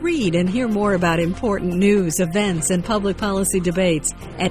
Read and hear more about important news, events, and public policy debates at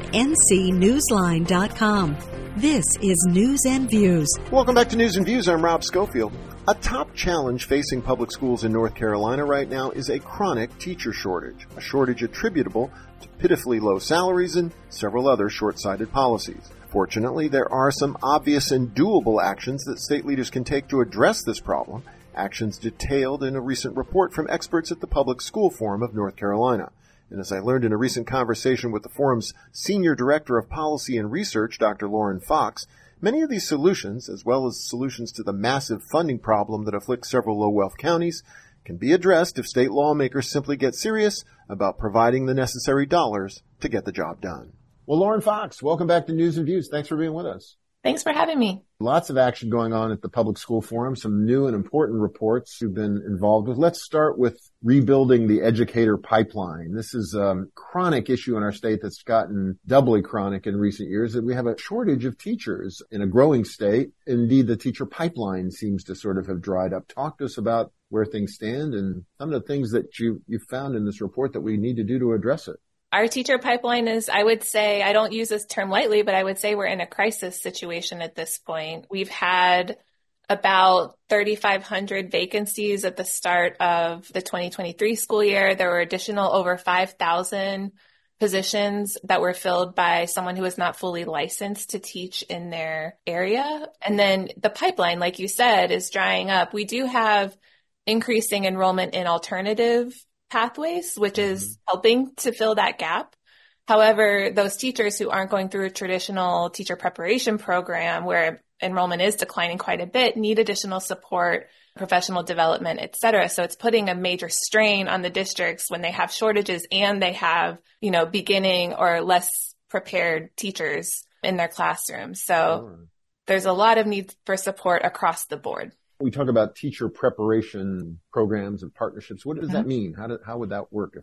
ncnewsline.com. This is News and Views. Welcome back to News and Views. I'm Rob Schofield. A top challenge facing public schools in North Carolina right now is a chronic teacher shortage, a shortage attributable to pitifully low salaries and several other short-sighted policies. Fortunately, there are some obvious and doable actions that state leaders can take to address this problem, actions detailed in a recent report from experts at the Public School Forum of North Carolina. And as I learned in a recent conversation with the forum's Senior Director of Policy and Research, Dr. Lauren Fox, many of these solutions, as well as solutions to the massive funding problem that afflicts several low-wealth counties, can be addressed if state lawmakers simply get serious about providing the necessary dollars to get the job done. Well, Lauren Fox, welcome back to News and Views. Thanks for being with us. Thanks for having me. Lots of action going on at the Public School Forum, some new and important reports you've been involved with. Let's start with rebuilding the educator pipeline. This is a chronic issue in our state that's gotten doubly chronic in recent years, that we have a shortage of teachers in a growing state. Indeed, the teacher pipeline seems to sort of have dried up. Talk to us about where things stand and some of the things that you found in this report that we need to do to address it. Our teacher pipeline is, I would say, I don't use this term lightly, but I would say we're in a crisis situation at this point. We've had about 3,500 vacancies at the start of the 2023 school year. There were additional over 5,000 positions that were filled by someone who is not fully licensed to teach in their area. And then the pipeline, like you said, is drying up. We do have increasing enrollment in alternative pathways, which is helping to fill that gap. However, those teachers who aren't going through a traditional teacher preparation program where enrollment is declining quite a bit need additional support, professional development, et cetera. So it's putting a major strain on the districts when they have shortages and they have, beginning or less prepared teachers in their classrooms. So there's a lot of need for support across the board. We talk about teacher preparation programs and partnerships. What does that mean? How would that work?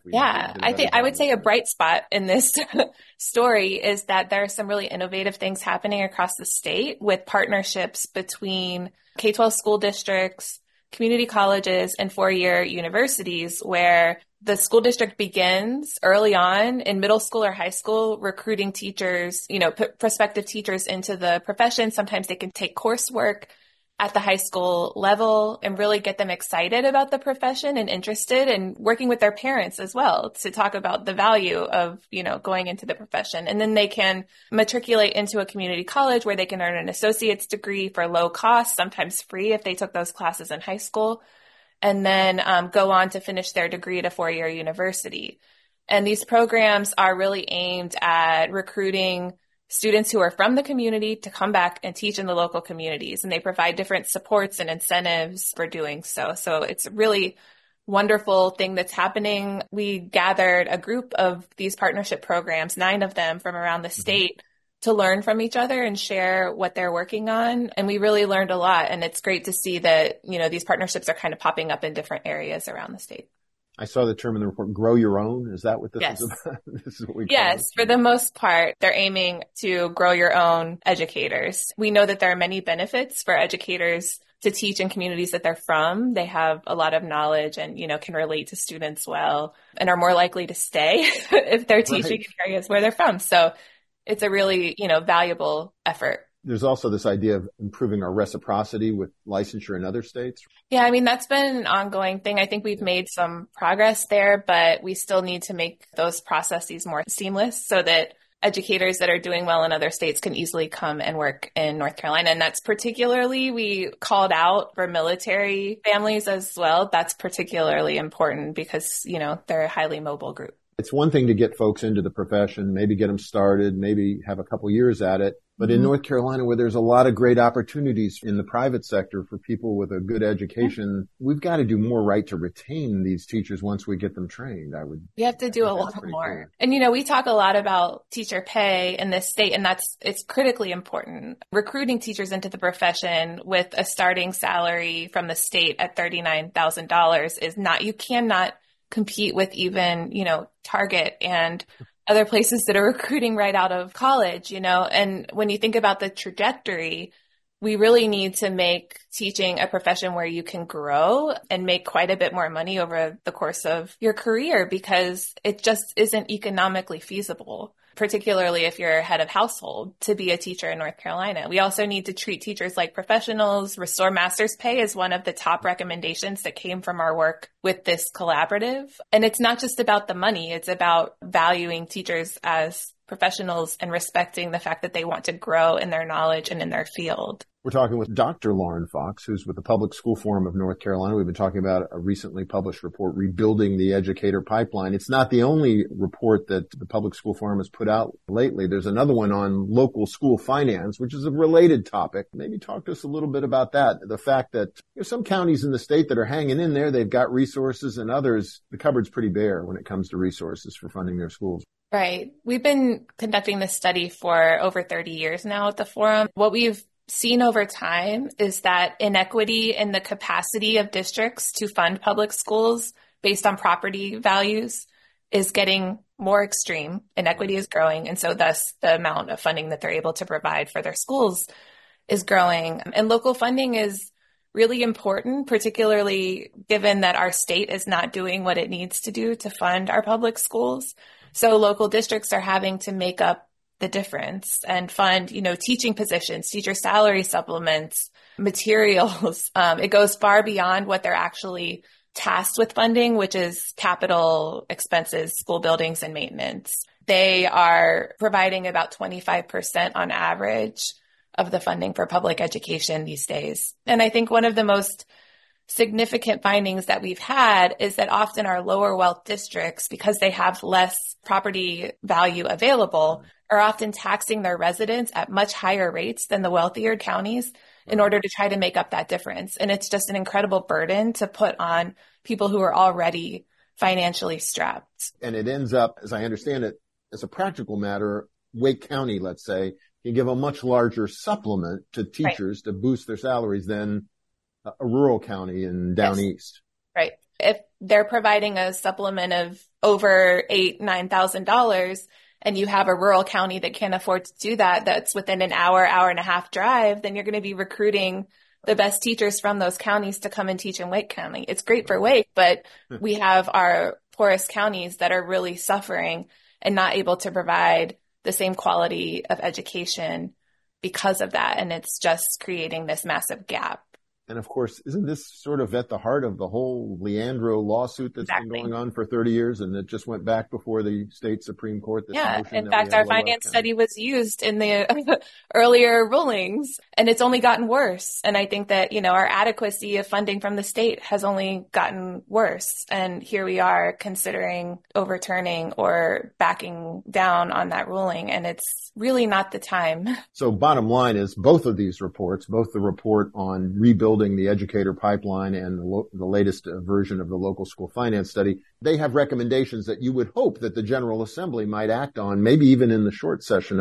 I would say a bright spot in this story is that there are some really innovative things happening across the state with partnerships between K-12 school districts, community colleges, and four-year universities, where the school district begins early on in middle school or high school recruiting teachers, prospective teachers into the profession. Sometimes they can take coursework at the high school level and really get them excited about the profession and interested, and working with their parents as well to talk about the value of, going into the profession. And then they can matriculate into a community college where they can earn an associate's degree for low cost, sometimes free if they took those classes in high school, and then go on to finish their degree at a four-year university. And these programs are really aimed at recruiting students who are from the community to come back and teach in the local communities. And they provide different supports and incentives for doing so. So it's a really wonderful thing that's happening. We gathered a group of these partnership programs, 9 of them from around the state, to learn from each other and share what they're working on. And we really learned a lot. And it's great to see that, these partnerships are kind of popping up in different areas around the state. I saw the term in the report, grow your own. Is that what this is about? This is what we call Yes, for the most part, they're aiming to grow your own educators. We know that there are many benefits for educators to teach in communities that they're from. They have a lot of knowledge and, can relate to students well and are more likely to stay if they're teaching in areas where they're from. So it's a really, valuable effort. There's also this idea of improving our reciprocity with licensure in other states. Yeah, that's been an ongoing thing. I think we've made some progress there, but we still need to make those processes more seamless so that educators that are doing well in other states can easily come and work in North Carolina. And that's particularly, we called out for military families as well. That's particularly important because, they're a highly mobile group. It's one thing to get folks into the profession, maybe get them started, maybe have a couple years at it. But in North Carolina, where there's a lot of great opportunities in the private sector for people with a good education, we've got to do more to retain these teachers once we get them trained. We have to do a lot more. And, we talk a lot about teacher pay in this state, and it's critically important. Recruiting teachers into the profession with a starting salary from the state at $39,000 is you cannot compete with even, Target and other places that are recruiting right out of college, and when you think about the trajectory we really need to make teaching a profession where you can grow and make quite a bit more money over the course of your career, because it just isn't economically feasible, particularly if you're head of household, to be a teacher in North Carolina. We also need to treat teachers like professionals. Restore master's pay is one of the top recommendations that came from our work with this collaborative. And it's not just about the money. It's about valuing teachers as professionals and respecting the fact that they want to grow in their knowledge and in their field. We're talking with Dr. Lauren Fox, who's with the Public School Forum of North Carolina. We've been talking about a recently published report, Rebuilding the Educator Pipeline. It's not the only report that the Public School Forum has put out lately. There's another one on local school finance, which is a related topic. Maybe talk to us a little bit about that. The fact that some counties in the state that are hanging in there, they've got resources, and others, the cupboard's pretty bare when it comes to resources for funding their schools. Right. We've been conducting this study for over 30 years now at the Forum. What we've seen over time is that inequity in the capacity of districts to fund public schools based on property values is getting more extreme. Inequity is growing, and so thus the amount of funding that they're able to provide for their schools is growing. And local funding is really important, particularly given that our state is not doing what it needs to do to fund our public schools. So local districts are having to make up the difference and fund, teaching positions, teacher salary supplements, materials. It goes far beyond what they're actually tasked with funding, which is capital expenses, school buildings, and maintenance. They are providing about 25% on average of the funding for public education these days. And I think one of the most significant findings that we've had is that often our lower wealth districts, because they have less property value available, are often taxing their residents at much higher rates than the wealthier counties in order to try to make up that difference. And it's just an incredible burden to put on people who are already financially strapped. And it ends up, as I understand it, as a practical matter, Wake County, let's say, can give a much larger supplement to teachers to boost their salaries than a rural county in down east. Right. If they're providing a supplement of over $8,000, $9,000, and you have a rural county that can't afford to do that, that's within an hour and a half drive, then you're going to be recruiting the best teachers from those counties to come and teach in Wake County. It's great for Wake, but we have our poorest counties that are really suffering and not able to provide the same quality of education because of that. And it's just creating this massive gap. And of course, isn't this sort of at the heart of the whole Leandro lawsuit that's been going on for 30 years and it just went back before the state Supreme Court? Yeah, in fact, our finance study was used in the earlier rulings, and it's only gotten worse. And I think that, our adequacy of funding from the state has only gotten worse. And here we are considering overturning or backing down on that ruling, and it's really not the time. So bottom line is both of these reports, both the report on rebuilding the educator pipeline and the latest version of the local school finance study, they have recommendations that you would hope that the General Assembly might act on, maybe even in the short session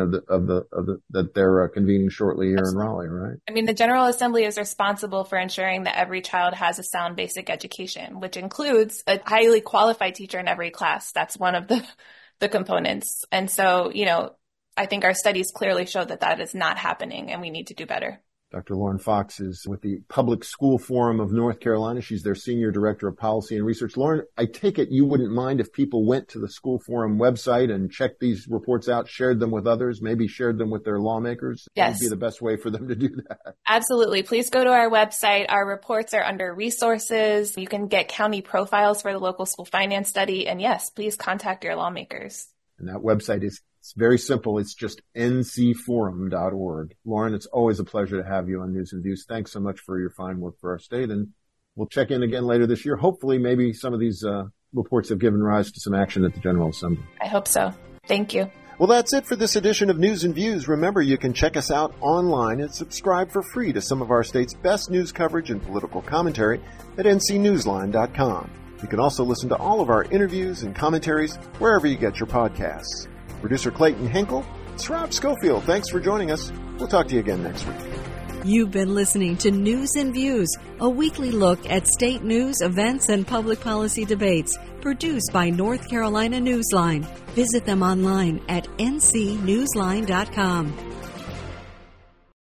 that they're convening shortly here in Raleigh, right? I mean, the General Assembly is responsible for ensuring that every child has a sound basic education, which includes a highly qualified teacher in every class. That's one of the components. And so, I think our studies clearly show that that is not happening, and we need to do better. Dr. Lauren Fox is with the Public School Forum of North Carolina. She's their Senior Director of Policy and Research. Lauren, I take it you wouldn't mind if people went to the School Forum website and checked these reports out, shared them with others, maybe shared them with their lawmakers? Yes. That would be the best way for them to do that. Absolutely. Please go to our website. Our reports are under resources. You can get county profiles for the local school finance study. And yes, please contact your lawmakers. And that website is very simple. It's just ncforum.org. Lauren, it's always a pleasure to have you on News and Views. Thanks so much for your fine work for our state. And we'll check in again later this year. Hopefully, maybe some of these reports have given rise to some action at the General Assembly. I hope so. Thank you. Well, that's it for this edition of News and Views. Remember, you can check us out online and subscribe for free to some of our state's best news coverage and political commentary at ncnewsline.com. You can also listen to all of our interviews and commentaries wherever you get your podcasts. Producer Clayton Henkel, it's Rob Schofield. Thanks for joining us. We'll talk to you again next week. You've been listening to News and Views, a weekly look at state news, events, and public policy debates, produced by North Carolina Newsline. Visit them online at ncnewsline.com.